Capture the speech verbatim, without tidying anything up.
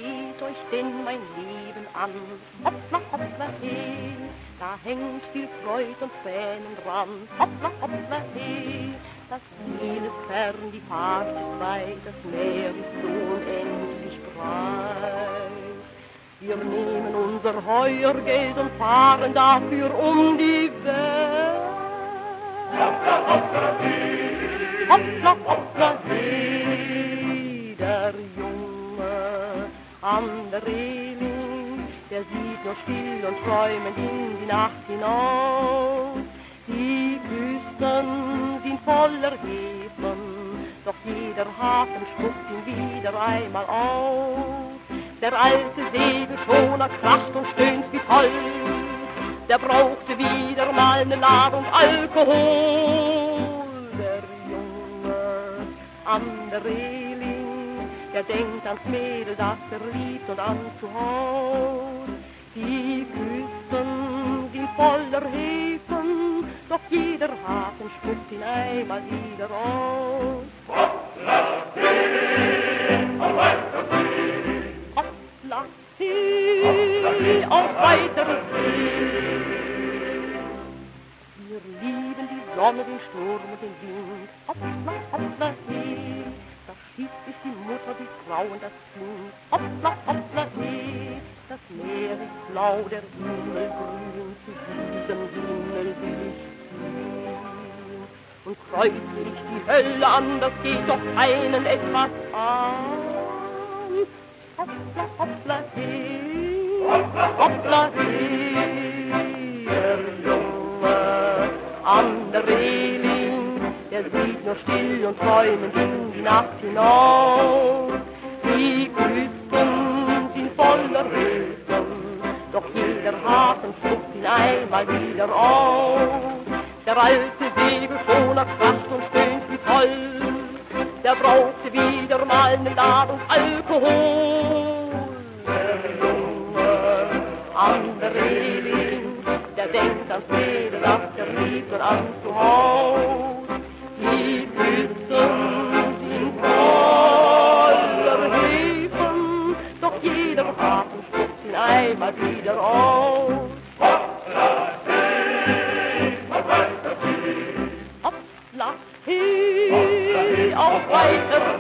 seht euch denn mein Leben an, hoppla, hoppla, he, da hängt viel Freud und Tränen dran, hoppla, hoppla, he, das Ziel ist fern, die Fahrt ist weit, das Meer ist so unendlich breit. Wir nehmen unser Heuergeld und fahren dafür um die Welt. Hoppla, hoppla, he, hoppla, hoppla, he, der Junge an der Reling, der sieht nur still und träumend in die Nacht hinaus. Die Küsten sind voller Häfen, doch jeder Hafen spuckt ihn wieder einmal aus. Der alte Segelschoner kracht und stöhnt wie toll, der brauchte wieder mal eine Ladung Alkohol. Der Junge an der Reling, der denkt ans Mädel, das er liebt und an zu Haus. Die Küsten sind voller Häfen, doch jeder Hafen spuckt ihn einmal wieder aus. Hoppla, he, auf weiter See, hoppla, he, auf weiter See. Wir lieben die Sonne, den Sturm und den Wind, hoppla, hoppla, he. Das Schiff ist die Mutter, die Frau und das Kind, hoppla, hoppla, he. Das Meer ist blau, der Himmel grün, zu diesem Himmel will ich ziehen. Und kreuze ich die Hölle an, das geht doch keinen etwas an. Hoppla, hoppla, he, hoppla, hoppla, he, der Junge an der Reling, der sieht nur still und träumend in die Nacht hinaus. Die Küsten sind voller Häfen, doch jeder Hafen spuckt ihn einmal wieder aus. Der alte Segelschoner kracht und stöhnt wie toll, der brauchte wieder mal eine Ladung Alkohol. Der Junge an der Reling, der denkt ans Mädel, das er liebt und an zu Haus. Die Küsten sind voller Häfen, doch jeder Hafen spuckt ihn einmal wieder aus. Hoppla, he, auf weiter See, hoppla, he, auf weiter